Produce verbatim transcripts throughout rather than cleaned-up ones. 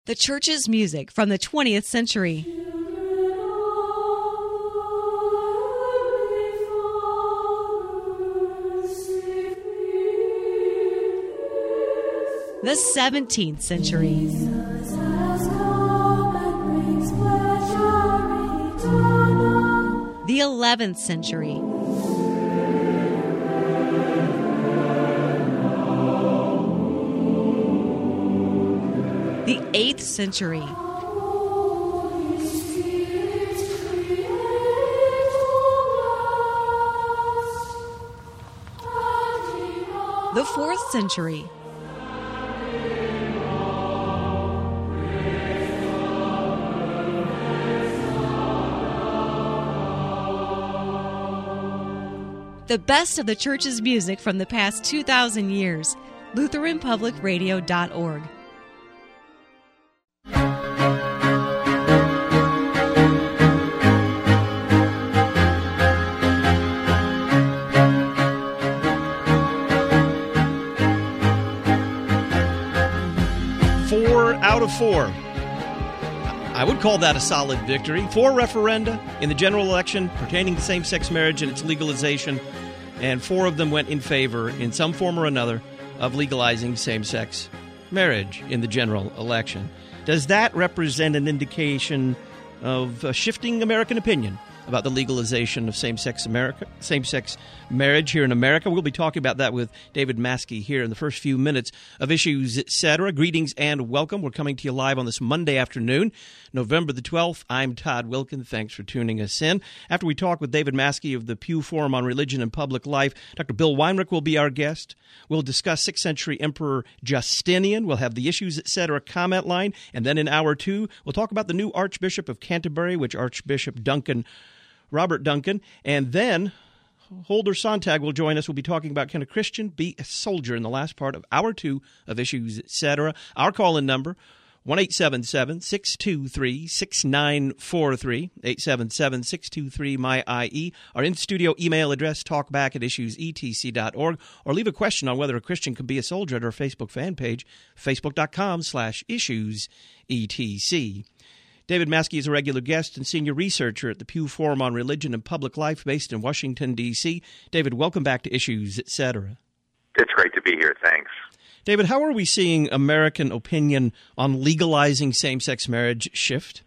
The church's music from the twentieth century. The seventeenth century. The eleventh century. The eighth century. The fourth century. The best of the church's music from the past two thousand years. Lutheran Public Radio dot org. Four out of four. I would call that a solid victory. Four referenda in the general election pertaining to same-sex marriage and its legalization, and four of them went in favor, in some form or another, of legalizing same-sex marriage in the general election. Does that represent an indication of a shifting American opinion about the legalization of same-sex America, same-sex marriage here in America? We'll be talking about that with David Maskey here in the first few minutes of Issues, et cetera. Greetings and welcome. We're coming to you live on this Monday afternoon, November the twelfth. I'm Todd Wilkin. Thanks for tuning us in. After we talk with David Maskey of the Pew Forum on Religion and Public Life, Doctor Bill Weinrich will be our guest. We'll discuss sixth century Emperor Justinian. We'll have the Issues, et cetera. comment line. And then in hour two, we'll talk about the new Archbishop of Canterbury, which Archbishop Duncan Robert Duncan, and then Holder Sontag will join us. We'll be talking about can a Christian be a soldier in the last part of hour two of Issues, et cetera. Our call-in number, one eight seven seven, six two three, six nine four three, eight seven seven, six two three, M Y I E. Our in-studio email address, talkback at issues e t c dot org, or leave a question on whether a Christian can be a soldier at our Facebook fan page, facebook.com slash issues etc. David Maskey is a regular guest and senior researcher at the Pew Forum on Religion and Public Life based in Washington, D C David, welcome back to Issues, et cetera. It's great to be here. Thanks. David, how are we seeing American opinion on legalizing same-sex marriage shift?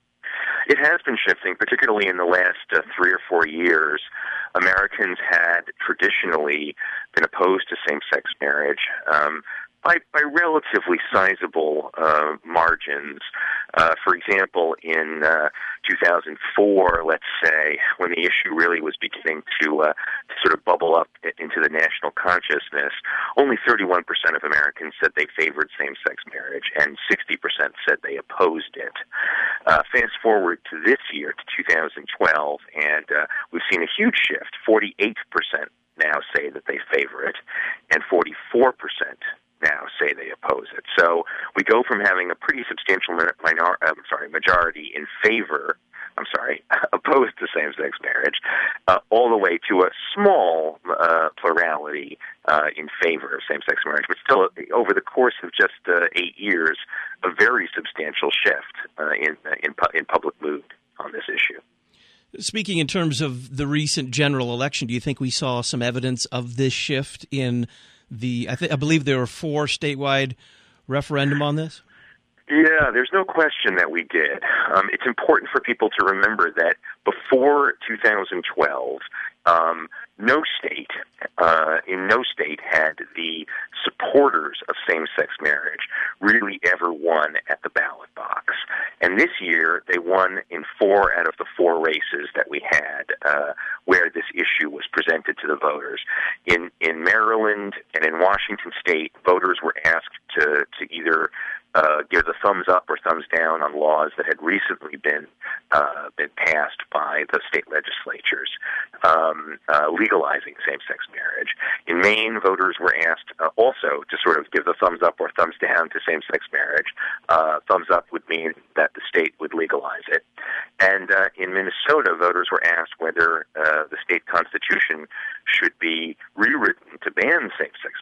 It has been shifting, particularly in the last uh, three or four years. Americans had traditionally been opposed to same-sex marriage um, by, by relatively sizable uh, margins. Uh, for example, in uh, two thousand four, let's say, when the issue really was beginning to, uh, to sort of bubble up into the national consciousness, only thirty-one percent of Americans said they favored same-sex marriage, and sixty percent said they opposed it. Uh, fast forward to this year, to two thousand twelve, and uh, we've seen a huge shift. forty-eight percent now say that they favor it, and forty-four percent now say they oppose it. So we go from having a pretty substantial minor, I'm sorry, majority in favor, I'm sorry, opposed to same-sex marriage, uh, all the way to a small uh, plurality uh, in favor of same-sex marriage. But still, over the course of just uh, eight years, a very substantial shift uh, in, in, in public mood on this issue. Speaking in terms of the recent general election, do you think we saw some evidence of this shift in the, I, th- I believe there were four statewide referendum on this? Yeah, there's no question that we did. Um, it's important for people to remember that before two thousand twelve, um, no state, uh, in no state had the supporters of same-sex marriage really ever won at the ballot box. And this year, they won in four out of the four races that we had uh, where this issue was presented to the voters. In in Maryland and in Washington State, voters were asked to, to either Uh, give the thumbs up or thumbs down on laws that had recently been uh, been passed by the state legislatures, um, uh, legalizing same-sex marriage. In Maine, voters were asked uh, also to sort of give the thumbs up or thumbs down to same-sex marriage. Uh, thumbs up would mean that the state would legalize it. And uh, in Minnesota, voters were asked whether uh, the state constitution should be rewritten to ban same-sex marriage.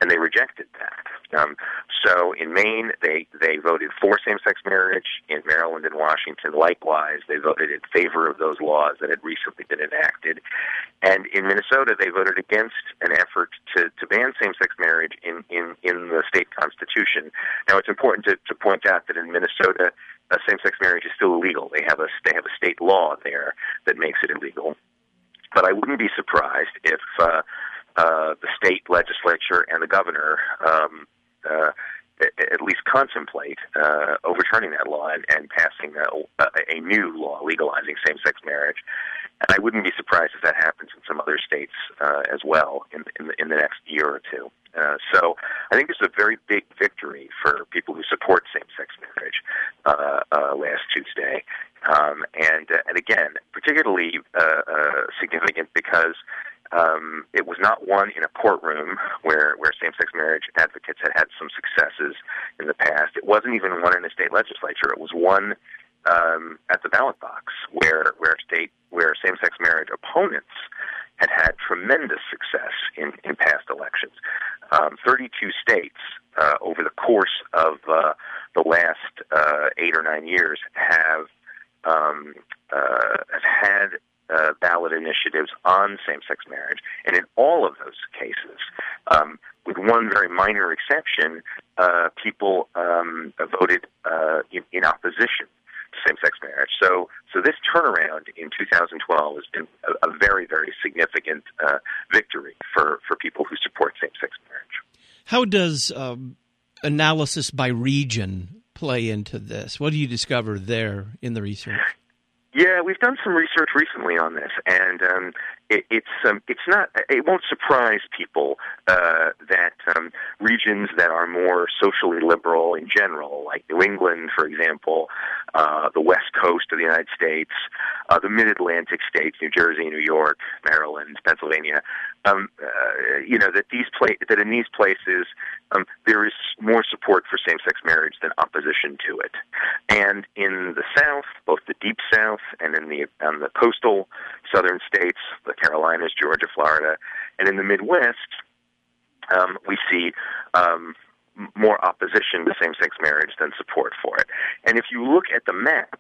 and they rejected that. Um, so in Maine, they, they voted for same-sex marriage. In Maryland and Washington, likewise, they voted in favor of those laws that had recently been enacted. And in Minnesota, they voted against an effort to, to ban same-sex marriage in, in, in the state constitution. Now, it's important to, to point out that in Minnesota, uh, same-sex marriage is still illegal. They have a they have a state law there that makes it illegal. But I wouldn't be surprised if uh, uh, the state legislature and the governor um, uh, at least contemplate uh, overturning that law and, and passing a, a new law legalizing same-sex marriage. And I wouldn't be surprised if that happens in some other states uh, as well in, in, the, in the next year or two. Uh, so I think this is a very big victory for people who support same-sex marriage uh, uh, last Tuesday. Um, and, uh, and again, particularly uh, uh, significant because Um, it was not won in a courtroom where, where same-sex marriage advocates had had some successes in the past. It wasn't even won in a state legislature. It was won um, at the ballot box, where where state where same-sex marriage opponents had had tremendous success in, in past elections. Um, thirty-two states uh, over the course of uh, the last uh, eight or nine years have um, uh, have had Uh, ballot initiatives on same-sex marriage, and in all of those cases, um, with one very minor exception, uh, people um, voted uh, in, in opposition to same-sex marriage. So, so this turnaround in two thousand twelve has been a, a very, very significant uh, victory for, for people who support same-sex marriage. How does um, analysis by region play into this? What do you discover there in the research? Yeah, we've done some research recently on this, and um, it, it's um, it's not. It won't surprise people uh, that um, regions that are more socially liberal in general, like New England, for example, uh, the West Coast of the United States, uh, the Mid-Atlantic states, New Jersey, New York, Maryland, Pennsylvania, um, uh, you know that these pla- that in these places um, there is more support for same-sex marriage than opposition to it, and in the South, both the Deep South and in the um, the coastal southern states, the Carolinas, Georgia, Florida, and in the Midwest, um, we see um, more opposition to same-sex marriage than support for it. And if you look at the map,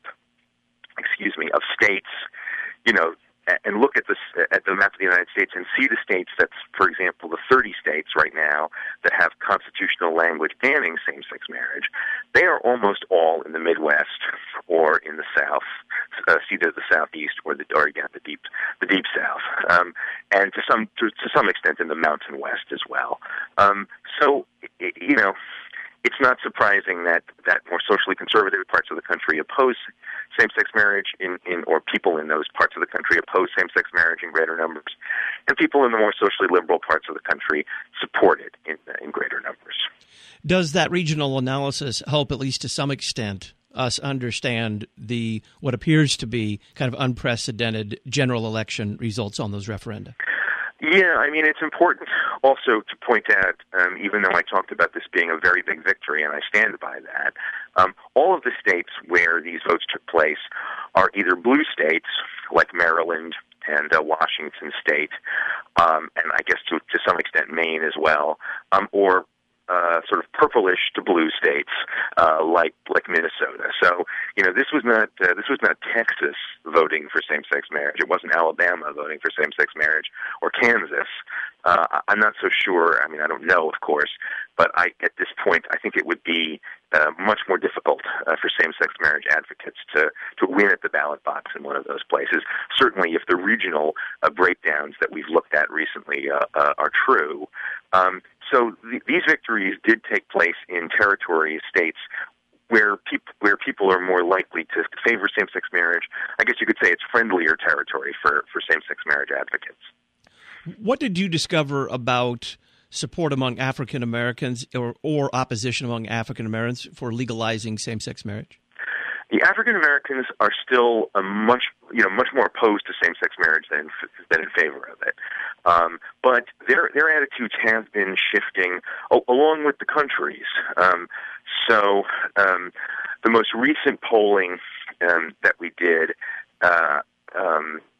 excuse me, of states, you know, and look at this at the map of the United States and see the states that's, for example, the thirty states right now that have constitutional language banning same-sex marriage, they are almost all in the Midwest or in the South, uh, either the Southeast or the or again the deep the deep South, um, and to some to, to some extent in the Mountain West as well. Um, so you know. It's not surprising that, that more socially conservative parts of the country oppose same-sex marriage, in, in or people in those parts of the country oppose same-sex marriage in greater numbers, and people in the more socially liberal parts of the country support it in, in greater numbers. Does that regional analysis help, at least to some extent, us understand the what appears to be kind of unprecedented general election results on those referenda? Yeah, I mean, it's important also to point out, um, even though I talked about this being a very big victory, and I stand by that, um, all of the states where these votes took place are either blue states, like Maryland and uh, Washington State, um, and I guess to, to some extent Maine as well, um, or Uh, sort of purplish to blue states uh, like like Minnesota. So you know this was not uh, this was not Texas voting for same-sex marriage. It wasn't Alabama voting for same-sex marriage or Kansas. Uh, I'm not so sure. I mean, I don't know, of course, but I at this point I think it would be uh, much more difficult uh, for same-sex marriage advocates to to win at the ballot box in one of those places. Certainly, if the regional uh, breakdowns that we've looked at recently uh, uh, are true. Um, So th- these victories did take place in territories, states where people where people are more likely to favor same-sex marriage. I guess you could say it's friendlier territory for, for same-sex marriage advocates. What did you discover about support among African Americans or, or opposition among African Americans for legalizing same-sex marriage? The African Americans are still a much, you know, much more opposed to same-sex marriage than than in favor of it. Um, but their their attitudes have been shifting o- along with the country's. Um, so um, the most recent polling um, that we did uh, um,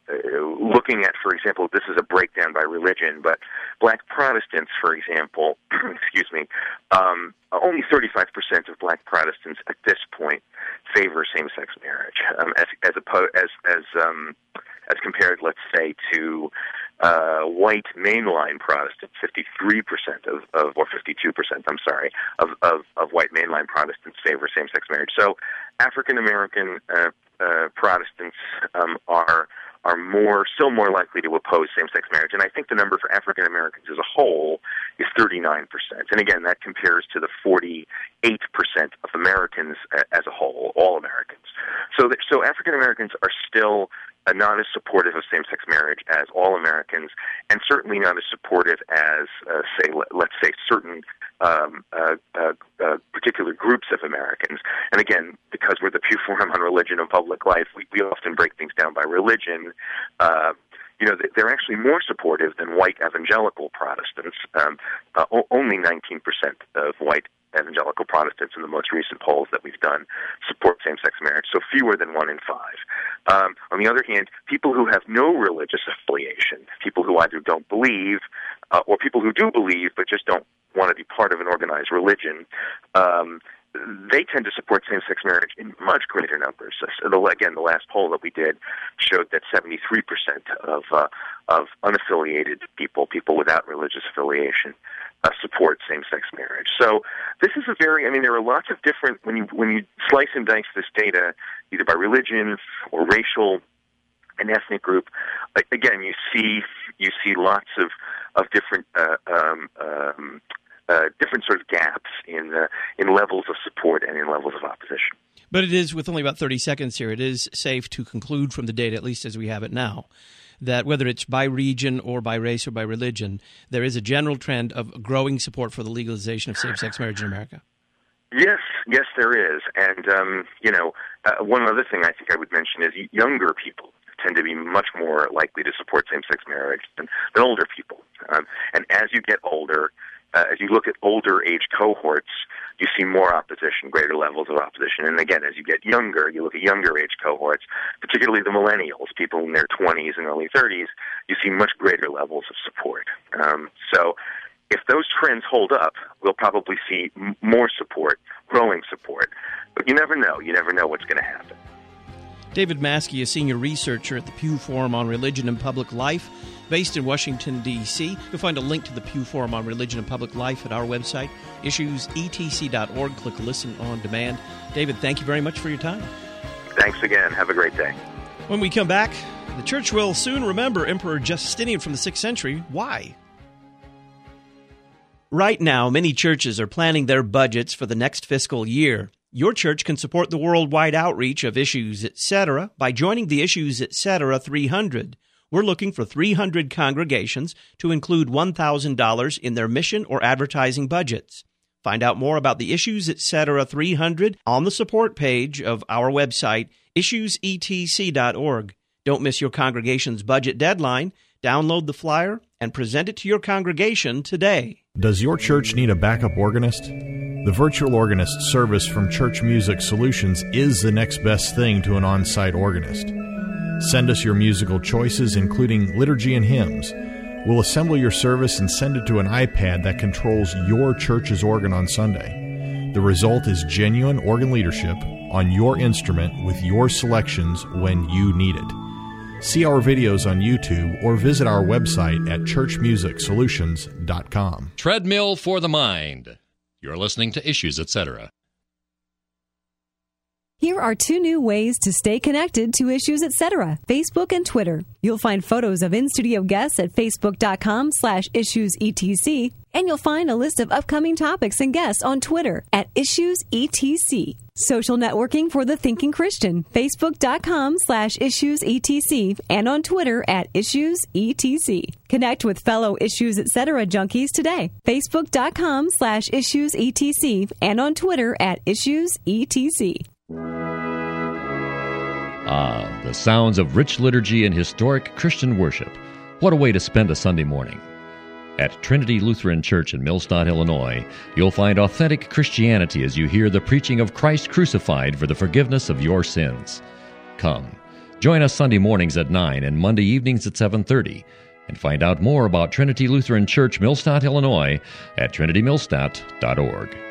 looking at, for example, this is a breakdown by religion, but black Protestants, for example, excuse me, um, only thirty-five percent of black Protestants at this point favor same-sex marriage, um, as as, opposed, as as um, as compared, let's say, to uh, white mainline Protestants. fifty-three percent of, of or fifty-two percent, I'm sorry, of, of, of white mainline Protestants favor same-sex marriage. So African American uh, uh, Protestants um, are are more still more likely to oppose same-sex marriage, and I think the number for African Americans as a whole is thirty-nine percent. And again, that compares to the forty-eight percent of Americans uh, as a whole, all Americans. So, that, so African Americans are still uh, not as supportive of same-sex marriage as all Americans, and certainly not as supportive as, uh, say, let, let's say, certain um, uh, uh, uh, particular groups of Americans. And again, because we're the Pew Forum on Religion and Public Life, we, we often break things down by religion. Uh, you know, they're actually more supportive than white evangelical Protestants. Um, uh, only nineteen percent of white evangelical Protestants in the most recent polls that we've done support same-sex marriage, so fewer than one in five. Um, on the other hand, people who have no religious affiliation, people who either don't believe uh, or people who do believe but just don't want to be part of an organized religion, um, they tend to support same-sex marriage in much greater numbers. So the, again, the last poll that we did showed that seventy-three percent of uh, of unaffiliated people, people without religious affiliation, uh, support same-sex marriage. So this is a very, I mean, there are lots of different, when you when you slice and dice this data, either by religion or racial and ethnic group, again, you see you see lots of, of different uh, um, um, Uh, different sort of gaps in uh, in levels of support and in levels of opposition. But it is, with only about thirty seconds here, it is safe to conclude from the data, at least as we have it now, that whether it's by region or by race or by religion, there is a general trend of growing support for the legalization of same-sex marriage in America. Yes, yes, there is. And, um, you know, uh, one other thing I think I would mention is younger people tend to be much more likely to support same-sex marriage than, than older people. Um, and as you get older, Uh, as you look at older age cohorts, you see more opposition, greater levels of opposition. And again, as you get younger, you look at younger age cohorts, particularly the millennials, people in their twenties and early thirties, you see much greater levels of support. Um, so if those trends hold up, we'll probably see m- more support, growing support. But you never know. You never know what's going to happen. David Maskey, a senior researcher at the Pew Forum on Religion and Public Life, based in Washington, D C You'll find a link to the Pew Forum on Religion and Public Life at our website, issues e t c dot org. Click Listen on Demand. David, thank you very much for your time. Thanks again. Have a great day. When we come back, the church will soon remember Emperor Justinian from the sixth century. Why? Right now, many churches are planning their budgets for the next fiscal year. Your church can support the worldwide outreach of Issues, et cetera by joining the Issues, et cetera three hundred. We're looking for three hundred congregations to include one thousand dollars in their mission or advertising budgets. Find out more about the Issues, et cetera three hundred on the support page of our website, issues e t c dot org. Don't miss your congregation's budget deadline. Download the flyer and present it to your congregation today. Does your church need a backup organist? The virtual organist service from Church Music Solutions is the next best thing to an on-site organist. Send us your musical choices, including liturgy and hymns. We'll assemble your service and send it to an iPad that controls your church's organ on Sunday. The result is genuine organ leadership on your instrument with your selections when you need it. See our videos on YouTube or visit our website at church music solutions dot com. Treadmill for the Mind. You're listening to Issues, et cetera. Here are two new ways to stay connected to Issues, et cetera, Facebook and Twitter. You'll find photos of in-studio guests at facebook.com slash issuesetc, and you'll find a list of upcoming topics and guests on Twitter at issuesetc. Social networking for the thinking Christian, facebook.com slash issuesetc, and on Twitter at issuesetc. Connect with fellow Issues, et cetera junkies today, facebook.com slash issuesetc, and on Twitter at issuesetc. Ah, the sounds of rich liturgy and historic Christian worship. What a way to spend a Sunday morning. At Trinity Lutheran Church in Millstadt, Illinois, you'll find authentic Christianity as you hear the preaching of Christ crucified for the forgiveness of your sins. Come, Join us Sunday mornings at nine and Monday evenings at seven thirty. And find out more about Trinity Lutheran Church, Millstadt, Illinois at trinity millstadt dot org.